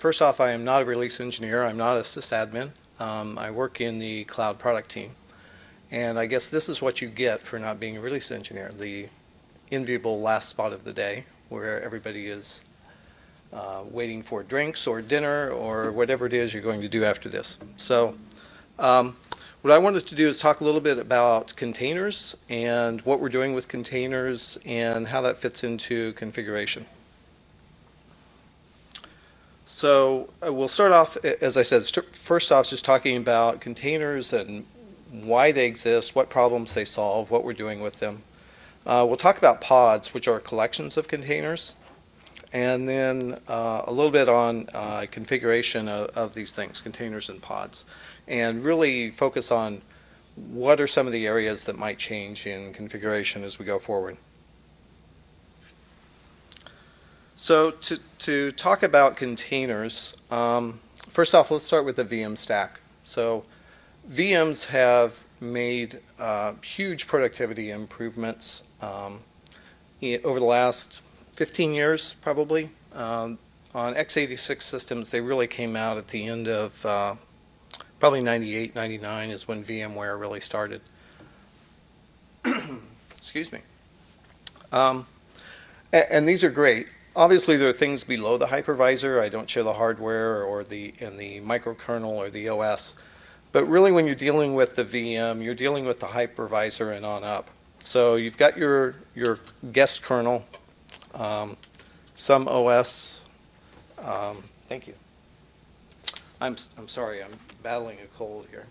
first off, I am not a release engineer. I'm not a sysadmin. I work in the cloud product team. And I guess this is what you get for not being a release engineer, the enviable last spot of the day where everybody is waiting for drinks or dinner or whatever it is you're going to do after this. So what I wanted to do is talk a little bit about containers and what we're doing with containers and how that fits into configuration. So we'll start off, as I said, first off just talking about containers and why they exist, what problems they solve, what we're doing with them. We'll talk about pods, which are collections of containers, and then a little bit on configuration of these things, containers and pods, and really focus on what are some of the areas that might change in configuration as we go forward. So to talk about containers, first off, let's start with the VM stack. So VMs have made huge productivity improvements over the last 15 years, probably. On x86 systems, they really came out at the end of probably 98, 99 is when VMware really started. Excuse me. And these are great. Obviously, there are things below the hypervisor. I don't show the hardware or the microkernel or the OS. But really, when you're dealing with the VM, you're dealing with the hypervisor and on up. So you've got your guest kernel, some OS. Thank you. I'm sorry, I'm battling a cold here.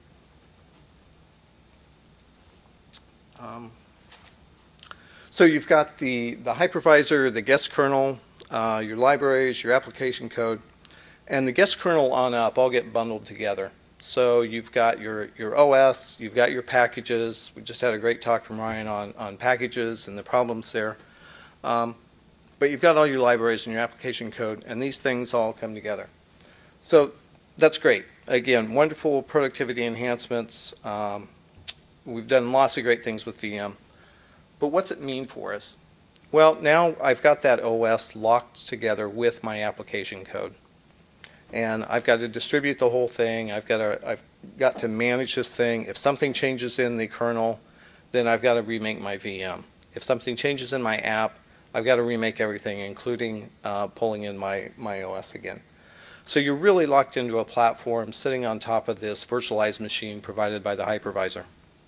So you've got the hypervisor, the guest kernel, your libraries, your application code, and the guest kernel on up all get bundled together. So you've got your OS, you've got your packages. We just had a great talk from Ryan on packages and the problems there. But you've got all your libraries and your application code, and these things all come together. So that's great. Again, wonderful productivity enhancements. We've done lots of great things with VM. But what's it mean for us? Well, now I've got that OS locked together with my application code. And I've got to distribute the whole thing. I've got to manage this thing. If something changes in the kernel, then I've got to remake my VM. If something changes in my app, I've got to remake everything, including pulling in my OS again. So you're really locked into a platform sitting on top of this virtualized machine provided by the hypervisor.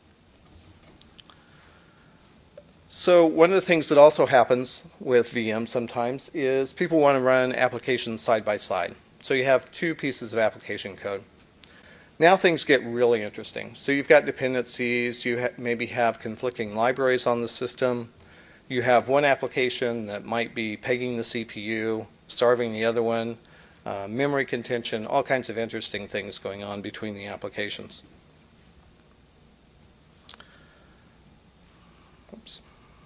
So one of the things that also happens with VM sometimes is people want to run applications side by side. So you have two pieces of application code. Now things get really interesting. So you've got dependencies, you maybe have conflicting libraries on the system, you have one application that might be pegging the CPU, starving the other one, memory contention, all kinds of interesting things going on between the applications. Oops.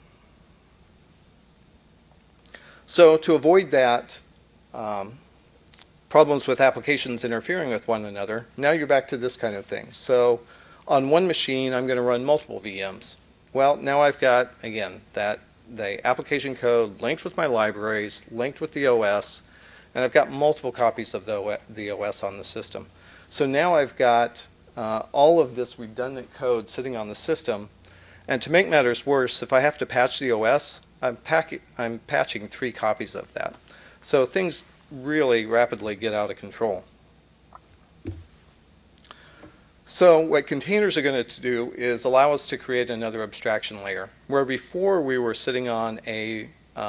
So to avoid that, problems with applications interfering with one another, now you're back to this kind of thing. So on one machine, I'm going to run multiple VMs. Well, now I've got, again, the application code linked with my libraries, linked with the OS, and I've got multiple copies of the OS on the system. So now I've got all of this redundant code sitting on the system. And to make matters worse, if I have to patch the OS, I'm patching 3 copies of that. So things really rapidly get out of control. So what containers are going to do is allow us to create another abstraction layer, where before we were sitting on a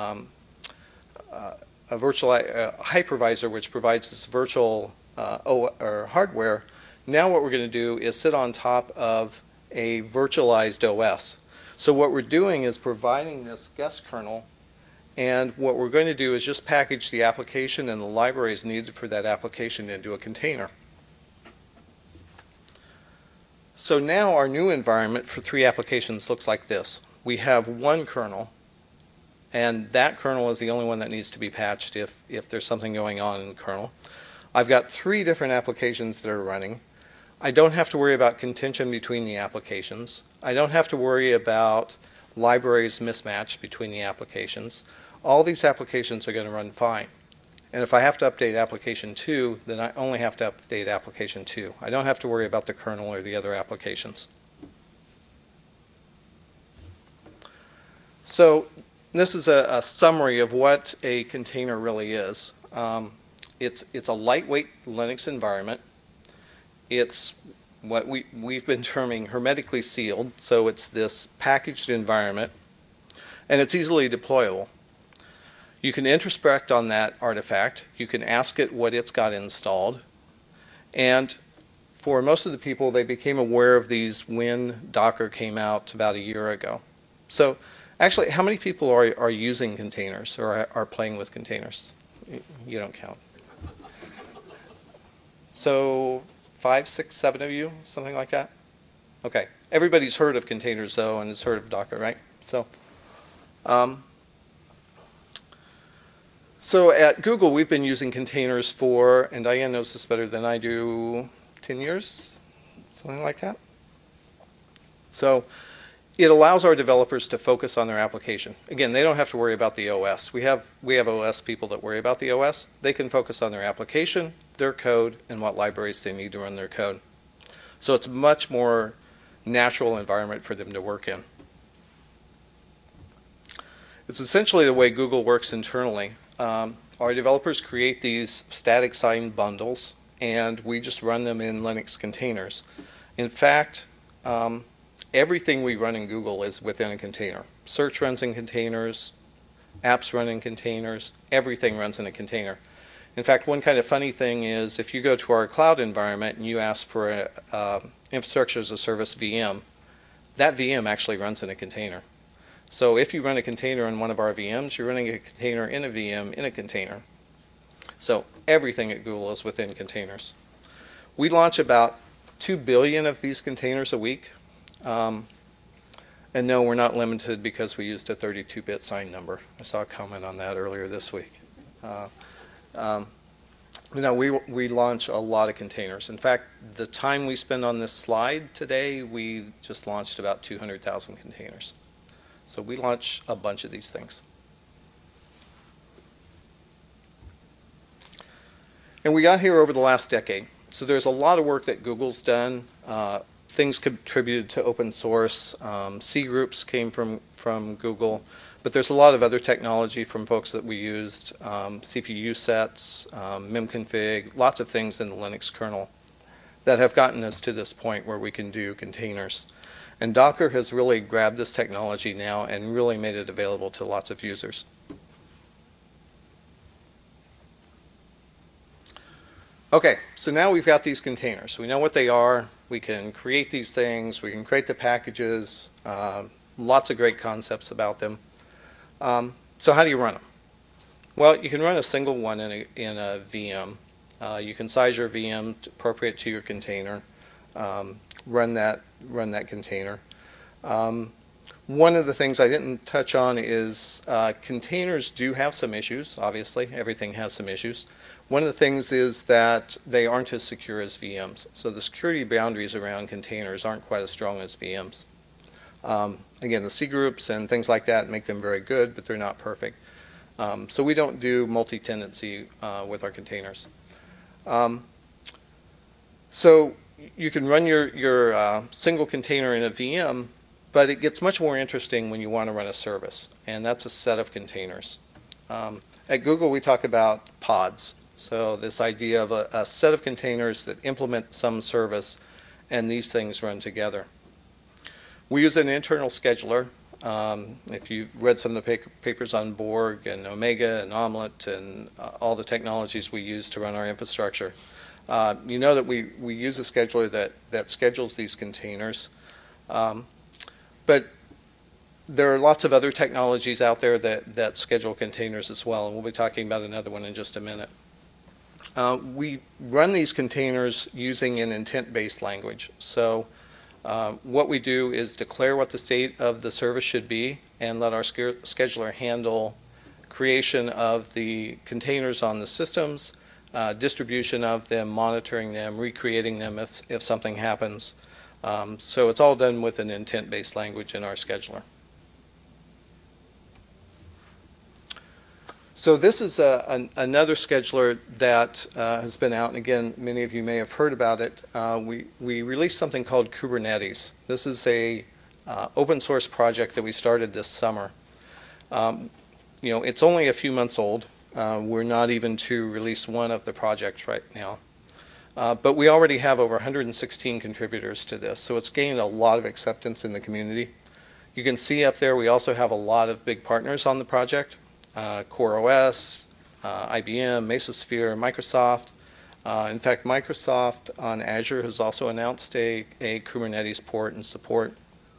hypervisor which provides this virtual or hardware. Now what we're going to do is sit on top of a virtualized OS. So what we're doing is providing this guest kernel, and what we're going to do is just package the application and the libraries needed for that application into a container. So now our new environment for 3 applications looks like this. We have one kernel, and that kernel is the only one that needs to be patched if there's something going on in the kernel. I've got 3 different applications that are running. I don't have to worry about contention between the applications. I don't have to worry about libraries mismatched between the applications. All these applications are going to run fine. And if I have to update application 2, then I only have to update application 2. I don't have to worry about the kernel or the other applications. So this is a summary of what a container really is. It's a lightweight Linux environment. It's what we've been terming hermetically sealed, so it's this packaged environment, and it's easily deployable. You can introspect on that artifact. You can ask it what it's got installed, and for most of the people, they became aware of these when Docker came out about a year ago. So actually, how many people are using containers or are playing with containers? You don't count. So 5, 6, 7 of you, something like that? Okay. Everybody's heard of containers, though, and has heard of Docker, right? So at Google, we've been using containers for, and Diane knows this better than I do, 10 years? Something like that? So it allows our developers to focus on their application. Again, they don't have to worry about the OS. We have OS people that worry about the OS. They can focus on their application, their code, and what libraries they need to run their code. So it's a much more natural environment for them to work in. It's essentially the way Google works internally. Our developers create these static signed bundles, and we just run them in Linux containers. In fact, everything we run in Google is within a container. Search runs in containers, apps run in containers, everything runs in a container. In fact, one kind of funny thing is if you go to our cloud environment and you ask for an infrastructure as a service VM, that VM actually runs in a container. So if you run a container in one of our VMs, you're running a container in a VM in a container. So everything at Google is within containers. We launch about 2 billion of these containers a week. And no, we're not limited because we used a 32-bit signed number. I saw a comment on that earlier this week. No, we launch a lot of containers. In fact, the time we spend on this slide today, we just launched about 200,000 containers. So we launch a bunch of these things. And we got here over the last decade. So there's a lot of work that Google's done. Things contributed to open source. C groups came from Google. But there's a lot of other technology from folks that we used, CPU sets, memconfig, lots of things in the Linux kernel that have gotten us to this point where we can do containers. And Docker has really grabbed this technology now and really made it available to lots of users. Okay, so now we've got these containers. We know what they are. We can create these things. We can create the packages. Lots of great concepts about them. So how do you run them? Well, you can run a single one in a VM. You can size your VM appropriate to your container. Run that container. One of the things I didn't touch on is containers do have some issues. Obviously, everything has some issues. One of the things is that they aren't as secure as VMs. So the security boundaries around containers aren't quite as strong as VMs. Again, the C groups and things like that make them very good, but they're not perfect. So we don't do multi-tenancy with our containers. So you can run your single container in a VM, but it gets much more interesting when you want to run a service, and that's a set of containers. At Google, we talk about pods. So this idea of a set of containers that implement some service, and these things run together. We use an internal scheduler. If you've read some of the papers on Borg and Omega and Omelette and all the technologies we use to run our infrastructure, you know that we use a scheduler that schedules these containers. But there are lots of other technologies out there that schedule containers as well, and we'll be talking about another one in just a minute. We run these containers using an intent-based language. So what we do is declare what the state of the service should be and let our scheduler handle creation of the containers on the systems, distribution of them, monitoring them, recreating them if something happens. So it's all done with an intent-based language in our scheduler. So this is another scheduler that has been out, and again, many of you may have heard about it. We released something called Kubernetes. This is a open source project that we started this summer. It's only a few months old. We're not even to release one of the projects right now. But we already have over 116 contributors to this, so it's gained a lot of acceptance in the community. You can see up there we also have a lot of big partners on the project. CoreOS, IBM, Mesosphere, Microsoft. In fact, Microsoft on Azure has also announced a Kubernetes port and support.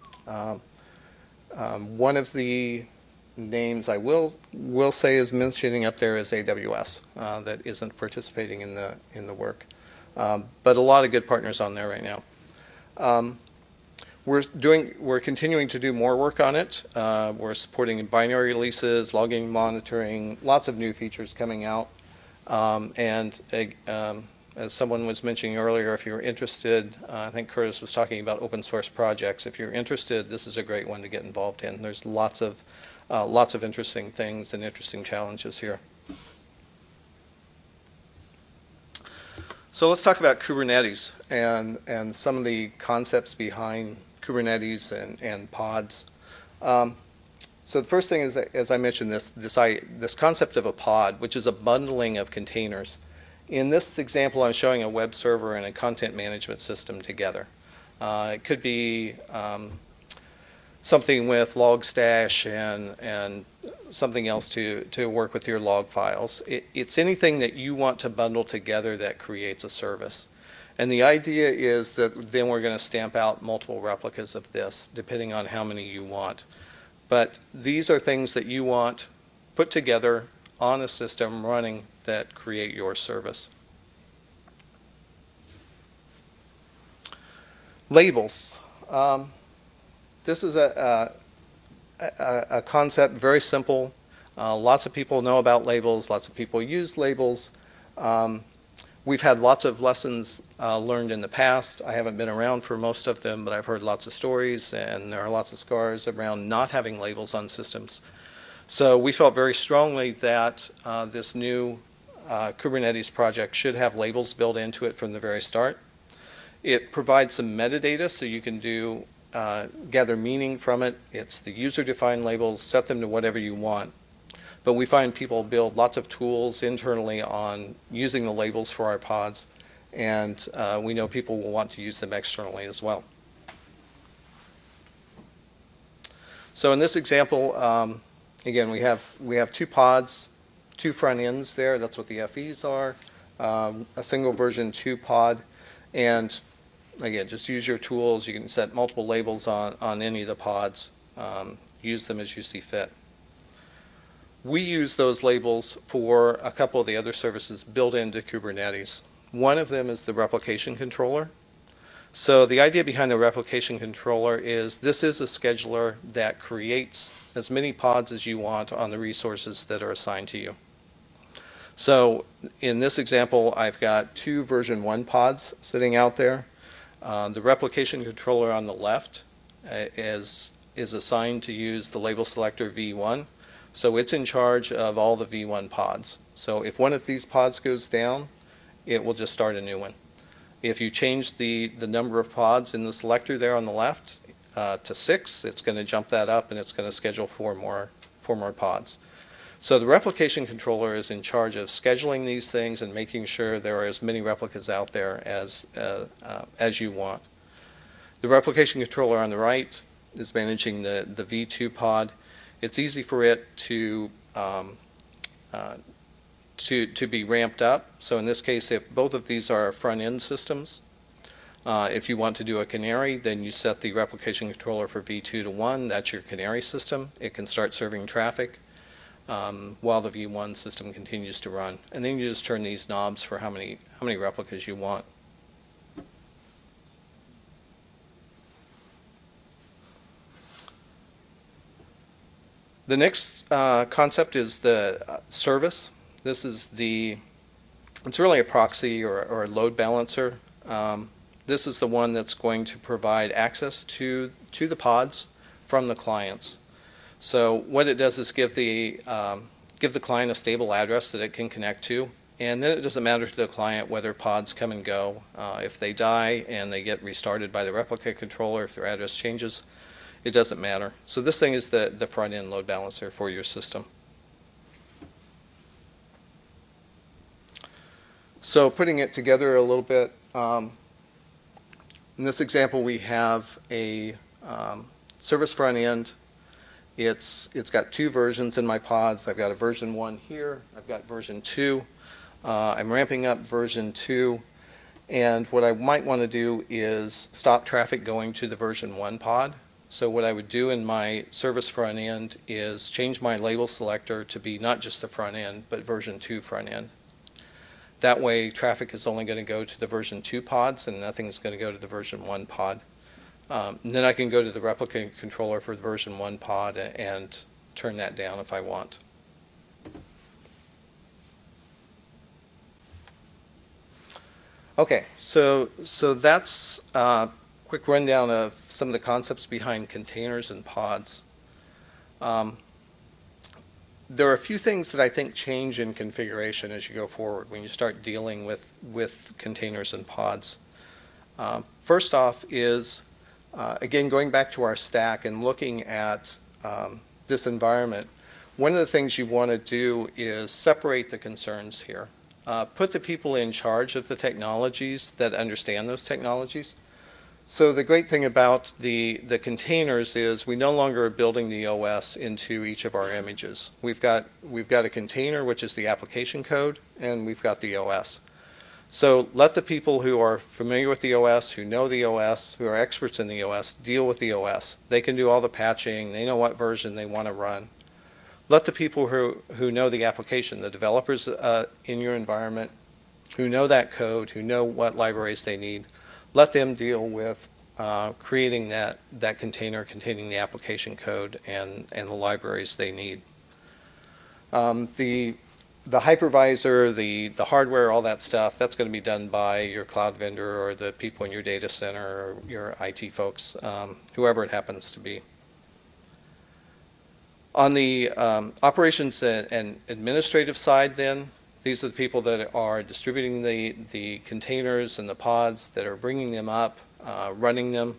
One of the names I will say is mentioning up there is AWS that isn't participating in the work. But a lot of good partners on there right now. We're continuing to do more work on it. We're supporting binary releases, logging, monitoring, lots of new features coming out. As someone was mentioning earlier, if you're interested, I think Curtis was talking about open source projects. If you're interested, this is a great one to get involved in. There's lots of interesting things and interesting challenges here. So let's talk about Kubernetes and some of the concepts behind Kubernetes and pods. So the first thing is, as I mentioned, this concept of a pod, which is a bundling of containers. In this example, I'm showing a web server and a content management system together. It could be something with Logstash and something else to work with your log files. It's anything that you want to bundle together that creates a service. And the idea is that then we're going to stamp out multiple replicas of this, depending on how many you want. But these are things that you want put together on a system running that create your service. Labels. This is a concept, very simple. Lots of people know about labels. Lots of people use labels. We've had lots of lessons learned in the past. I haven't been around for most of them, but I've heard lots of stories, and there are lots of scars around not having labels on systems. So we felt very strongly that this new Kubernetes project should have labels built into it from the very start. It provides some metadata so you can gather meaning from it. It's the user-defined labels, set them to whatever you want. But we find people build lots of tools internally on using the labels for our pods, and we know people will want to use them externally as well. So in this example, again, we have two pods, two front ends there. That's what the FEs are. A single version 2 pod, and again, just use your tools. You can set multiple labels on any of the pods. Use them as you see fit. We use those labels for a couple of the other services built into Kubernetes. One of them is the replication controller. So the idea behind the replication controller is this is a scheduler that creates as many pods as you want on the resources that are assigned to you. So in this example, I've got 2 version 1 pods sitting out there. The replication controller on the left is assigned to use the label selector v1. So it's in charge of all the v1 pods. So if one of these pods goes down, it will just start a new one. If you change the number of pods in the selector there on the left to 6, it's going to jump that up and it's going to schedule 4 more pods. So the replication controller is in charge of scheduling these things and making sure there are as many replicas out there as you want. The replication controller on the right is managing the v2 pod. It's easy for it to be ramped up. So in this case, if both of these are front-end systems, if you want to do a canary, then you set the replication controller for v2 to 1. That's your canary system. It can start serving traffic while the v1 system continues to run. And then you just turn these knobs for how many replicas you want. The next concept is the service. This is it's really a proxy or a load balancer. This is the one that's going to provide access to the pods from the clients. So what it does is give the give the client a stable address that it can connect to. And then it doesn't matter to the client whether pods come and go. If they die and they get restarted by the replica controller, if their address changes, it doesn't matter. So this thing is the front-end load balancer for your system. So putting it together a little bit, in this example we have a service front end. It's got two versions in my pods. I've got a version 1 here. I've got version 2. I'm ramping up version 2. And what I might want to do is stop traffic going to the version 1 pod. So what I would do in my service front end is change my label selector to be not just the front end, but version 2 front end. That way traffic is only going to go to the version 2 pods and nothing's going to go to the version 1 pod. And then I can go to the replica controller for the version 1 pod and turn that down if I want. Okay, so that's a quick rundown of some of the concepts behind containers and pods. There are a few things that I think change in configuration as you go forward when you start dealing with containers and pods. First off is, again, going back to our stack and looking at this environment, one of the things you want to do is separate the concerns here. Put the people in charge of the technologies that understand those technologies. So the great thing about the containers is we no longer are building the OS into each of our images. We've got a container, which is the application code, and we've got the OS. So let the people who are familiar with the OS, who know the OS, who are experts in the OS, deal with the OS. They can do all the patching. They know what version they want to run. Let the people who know the application, the developers in your environment, who know that code, who know what libraries they need, let them deal with creating that container containing the application code and the libraries they need. The hypervisor, the hardware, all that stuff, that's going to be done by your cloud vendor or the people in your data center or your IT folks, whoever it happens to be. On the operations and administrative side then, these are the people that are distributing the containers and the pods, that are bringing them up, running them.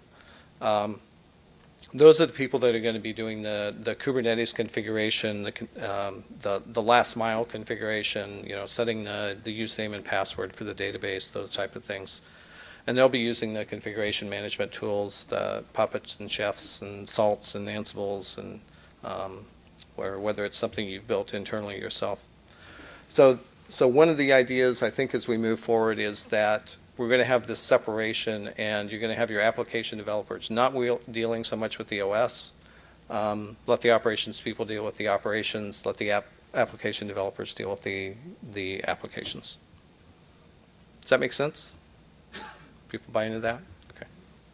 Those are the people that are going to be doing the Kubernetes configuration, the last mile configuration, setting the username and password for the database, those type of things. And they'll be using the configuration management tools, the Puppets and Chefs and Salts and Ansibles, and whether it's something you've built internally yourself. So one of the ideas, I think, as we move forward is that we're going to have this separation, and you're going to have your application developers not dealing so much with the OS. Let the operations people deal with the operations. Let the application developers deal with the applications. Does that make sense? People buy into that? Okay.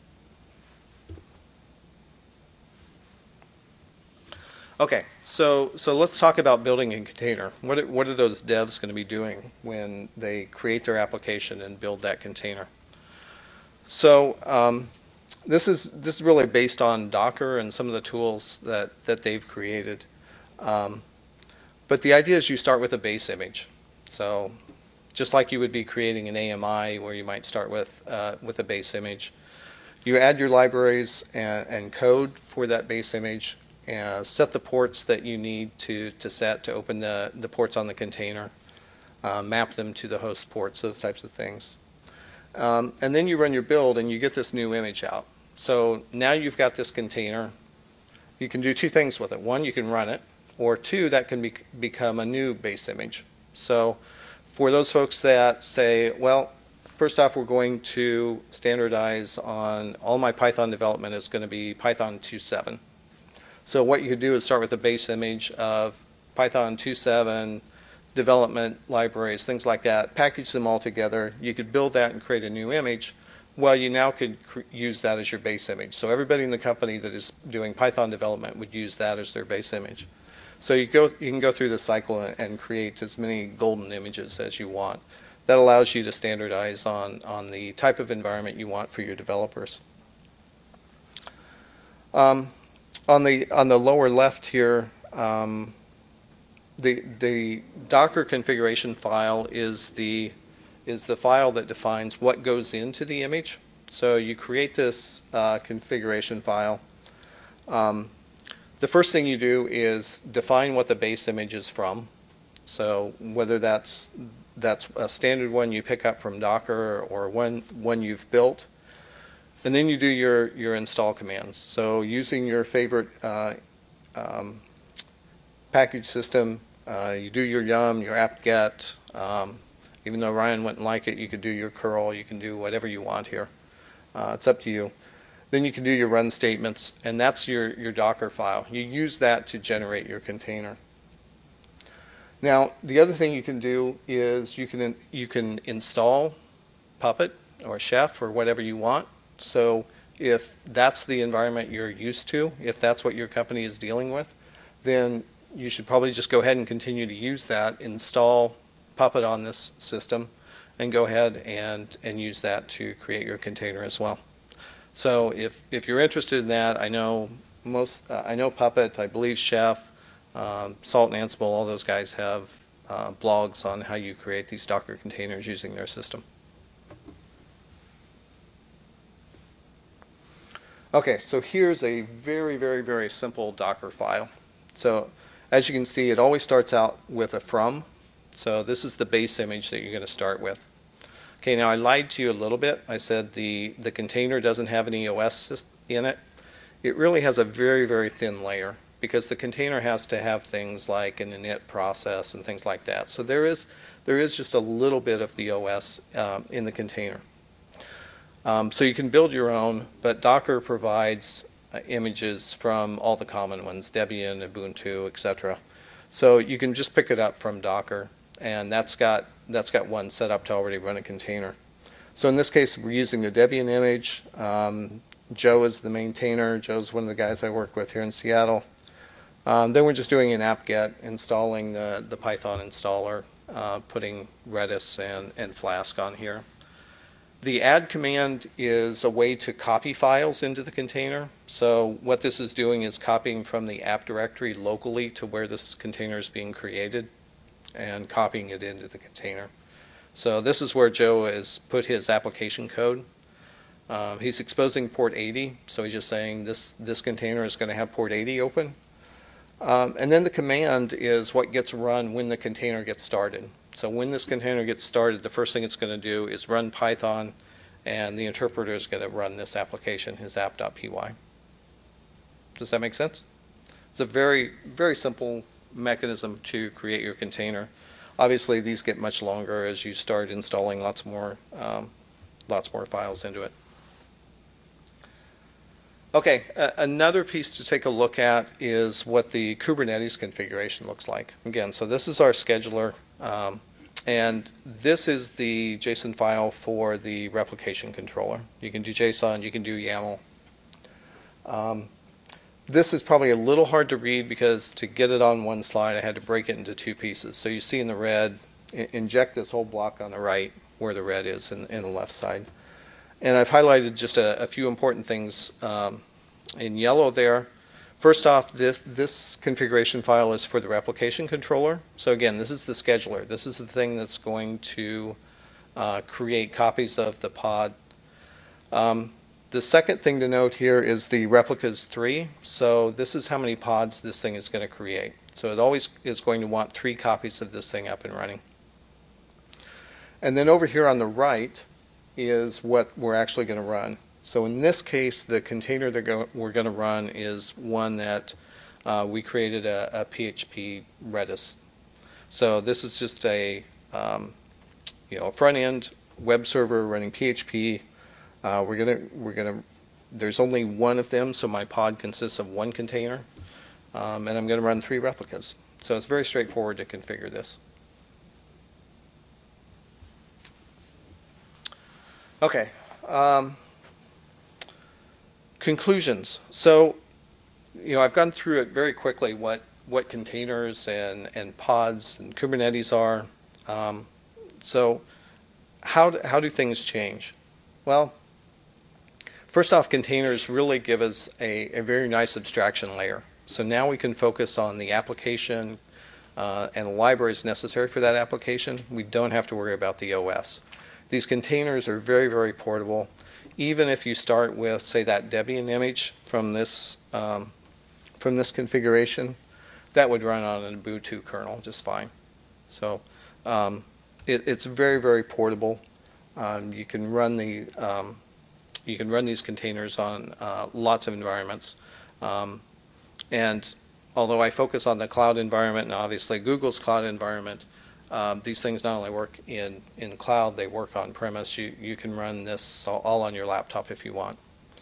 Okay, so let's talk about building a container. What are those devs going to be doing when they create their application and build that container? So this is really based on Docker and some of the tools that they've created. But the idea is you start with a base image. So just like you would be creating an AMI where you might start with a base image, you add your libraries and code for that base image. Set the ports that you need to set to open the ports on the container, map them to the host ports, those types of things. And then you run your build and you get this new image out. So now you've got this container. You can do two things with it. One, you can run it, or two, that can become a new base image. So for those folks that say, well, first off, we're going to standardize on all my Python development is going to be Python 2.7. So what you could do is start with a base image of Python 2.7, development libraries, things like that, package them all together. You could build that and create a new image. Well, you now could use that as your base image. So everybody in the company that is doing Python development would use that as their base image. So you can go through the cycle and create as many golden images as you want. That allows you to standardize on the type of environment you want for your developers. On the lower left here, the Docker configuration file is the file that defines what goes into the image. So you create this configuration file. The first thing you do is define what the base image is from. So whether that's a standard one you pick up from Docker or one you've built. And then you do your install commands. So using your favorite package system, you do your yum, your apt-get. Even though Ryan wouldn't like it, you could do your curl. You can do whatever you want here. It's up to you. Then you can do your run statements, and that's your Docker file. You use that to generate your container. Now, the other thing you can do is you can install Puppet or Chef or whatever you want. So if that's the environment you're used to, if that's what your company is dealing with, then you should probably just go ahead and continue to use that, install Puppet on this system, and go ahead and use that to create your container as well. So if you're interested in that, I know Puppet, I believe Chef, Salt and Ansible, all those guys have blogs on how you create these Docker containers using their system. Okay, so here's a very, very, very simple Docker file. So as you can see, it always starts out with a from. So this is the base image that you're going to start with. Okay, now I lied to you a little bit. I said the container doesn't have any OS in it. It really has a very, very thin layer because the container has to have things like an init process and things like that. So there is just a little bit of the OS in the container. So you can build your own, but Docker provides images from all the common ones, Debian, Ubuntu, etc. So you can just pick it up from Docker, and that's got one set up to already run a container. So in this case, we're using the Debian image. Joe is the maintainer. Joe's one of the guys I work with here in Seattle. Then we're just doing an apt-get, installing the Python installer, putting Redis and Flask on here. The add command is a way to copy files into the container. So what this is doing is copying from the app directory locally to where this container is being created and copying it into the container. So this is where Joe has put his application code. He's exposing port 80, so he's just saying this container is going to have port 80 open. And then the command is what gets run when the container gets started. So when this container gets started, the first thing it's going to do is run Python, and the interpreter is going to run this application, his app.py. Does that make sense? It's a very, very simple mechanism to create your container. Obviously, these get much longer as you start installing lots more files into it. Okay, another piece to take a look at is what the Kubernetes configuration looks like. Again, so this is our scheduler, and this is the JSON file for the replication controller. You can do JSON, you can do YAML. This is probably a little hard to read because to get it on one slide, I had to break it into two pieces. So you see in the red, inject this whole block on the right where the red is in the left side. And I've highlighted just a few important things in yellow there. First off, this configuration file is for the replication controller. So again, this is the scheduler. This is the thing that's going to create copies of the pod. The second thing to note here is the replicas 3. So this is how many pods this thing is going to create. So it always is going to want 3 copies of this thing up and running. And then over here on the right is what we're actually going to run. So in this case, the container that we're going to run is one that we created a PHP Redis. So this is just a front-end web server running PHP. There's only one of them, so my pod consists of one container, and I'm going to run 3 replicas. So it's very straightforward to configure this. Okay. Conclusions. So, I've gone through it very quickly what containers and pods and Kubernetes are. So how do things change? Well, first off, containers really give us a very nice abstraction layer. So now we can focus on the application, and the libraries necessary for that application, we don't have to worry about the OS. These containers are very, very portable. Even if you start with, say, that Debian image from this configuration, that would run on an Ubuntu kernel just fine. So it's very, very portable. You can run these containers on lots of environments. And although I focus on the cloud environment and obviously Google's cloud environment, these things not only work in cloud, they work on premise. You can run this all on your laptop if you want.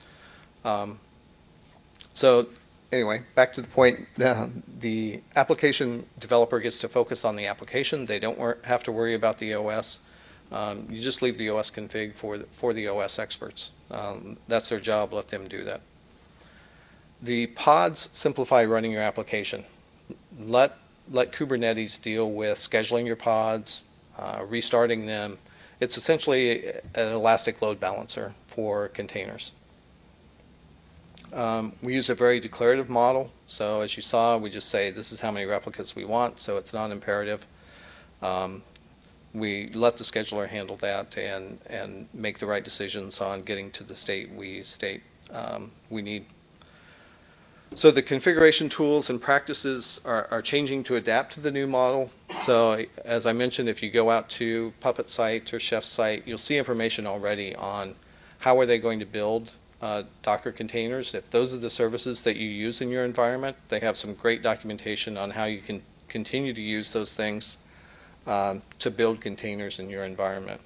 So anyway, back to the point, the application developer gets to focus on the application. They don't have to worry about the OS. You just leave the OS config for the OS experts. That's their job. Let them do that. The pods simplify running your application. Let Kubernetes deal with scheduling your pods, restarting them. It's essentially an elastic load balancer for containers. We use a very declarative model. So as you saw, we just say this is how many replicas we want, so it's not imperative. We let the scheduler handle that and make the right decisions on getting to the state we need. So the configuration tools and practices are changing to adapt to the new model. So as I mentioned, if you go out to Puppet site or Chef's site, you'll see information already on how are they going to build Docker containers. If those are the services that you use in your environment, they have some great documentation on how you can continue to use those things to build containers in your environment.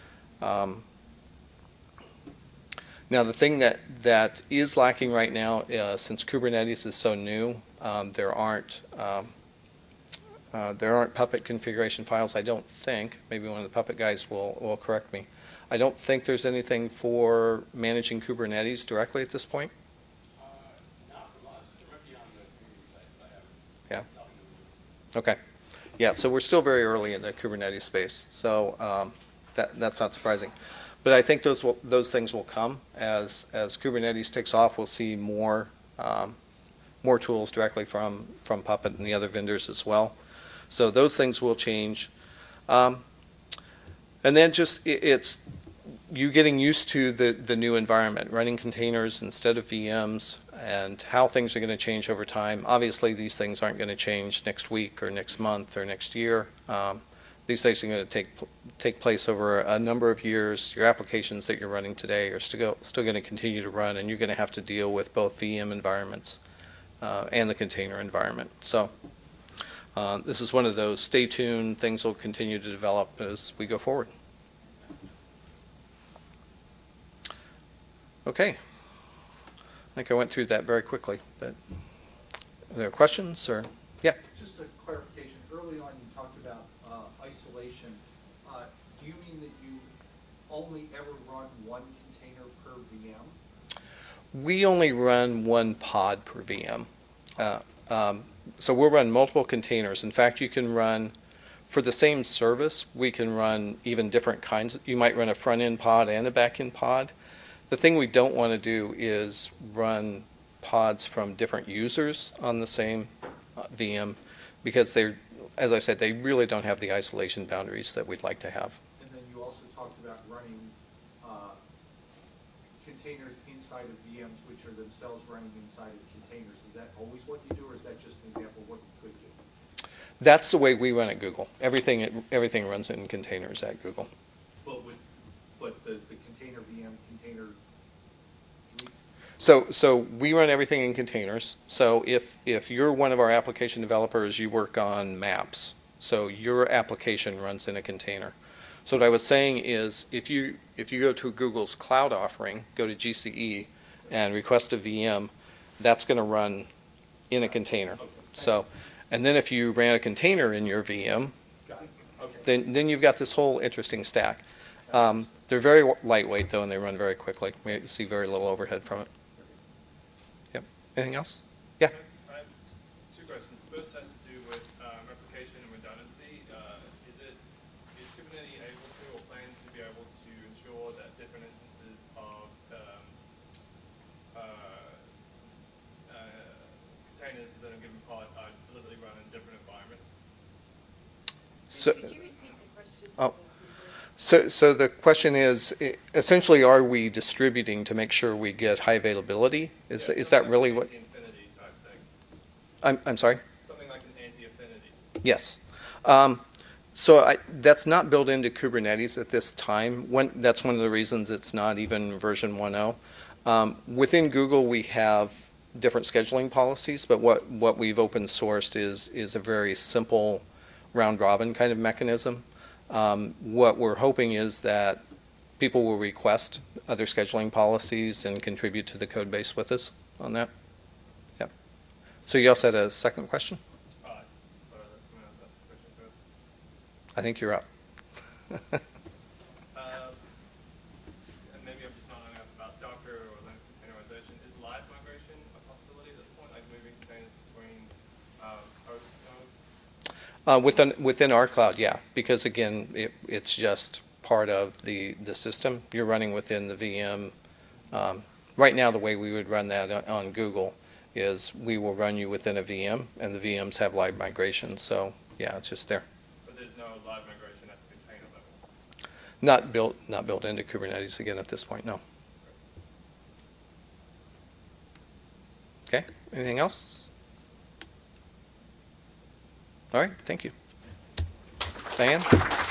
Now the thing that is lacking right now, since Kubernetes is so new, there aren't Puppet configuration files, I don't think. Maybe one of the Puppet guys will correct me. I don't think there's anything for managing Kubernetes directly at this point. Not from us. It might be on the community site, but I haven't. Yeah. Okay. Yeah, so we're still very early in the Kubernetes space, so that's not surprising. But I think those things will come as Kubernetes takes off. We'll see more tools directly from Puppet and the other vendors as well. So those things will change, and then just it's you getting used to the new environment, running containers instead of VMs, and how things are going to change over time. Obviously, these things aren't going to change next week or next month or next year. These things are going to take place over a number of years. Your applications that you're running today are still going to continue to run, and you're going to have to deal with both VM environments and the container environment. So this is one of those stay tuned, things will continue to develop as we go forward. Okay. I think I went through that very quickly, but are there questions or? Yeah. Just a clarification. Early on, you talked about isolation. Do you mean that you only ever run one container per VM? We only run one pod per VM. So we'll run multiple containers. In fact, you can run, for the same service, we can run even different kinds. You might run a front-end pod and a back-end pod. The thing we don't want to do is run pods from different users on the same VM because they're, as I said, they really don't have the isolation boundaries that we'd like to have. And then you also talked about running containers inside of VMs, which are themselves running inside of containers. Is that always what you do, or is that just an example of what you could do? That's the way we run at Google. Everything runs in containers at Google. But the container VM container. So we run everything in containers. So if you're one of our application developers, you work on maps. So your application runs in a container. So what I was saying is if you go to Google's cloud offering, go to GCE and request a VM, that's going to run in a container. Okay. So, and then if you ran a container in your VM, Okay. then you've got this whole interesting stack. They're very lightweight though, and they run very quickly. We see very little overhead from it. Yep. Anything else? Yeah. I have two questions. The first has to do with replication and redundancy. Is Kubernetes able to or plan to be able to ensure that different instances of containers within a given pod are deliberately run in different environments? So, Could you repeat the question? Oh. so the question is, essentially, are we distributing to make sure we get high availability? Is Yeah, that something really like what? an anti-affinity type thing. I'm sorry? Something like an anti-affinity. Yes. That's not built into Kubernetes at this time. That's one of the reasons it's not even version 1.0. Within Google, we have different scheduling policies, but what we've open sourced is a very simple round robin kind of mechanism. What we're hoping is that people will request other scheduling policies and contribute to the code base with us on that. Yep. So you also had a second question? Sorry, that's someone else asked the question first. I think you're up. And maybe I'm just not knowing enough about Docker or Linux containerization. Is live migration a possibility at this point, like moving containers between host nodes? Within our cloud, yeah, because again, it's just part of the system. You're running within the VM. Right now, the way we would run that on Google is we will run you within a VM, and the VMs have live migration. So yeah, it's just there. But there's no live migration at the container level. Not built into Kubernetes again at this point. No. Okay. Anything else? All right. Thank you, Diane.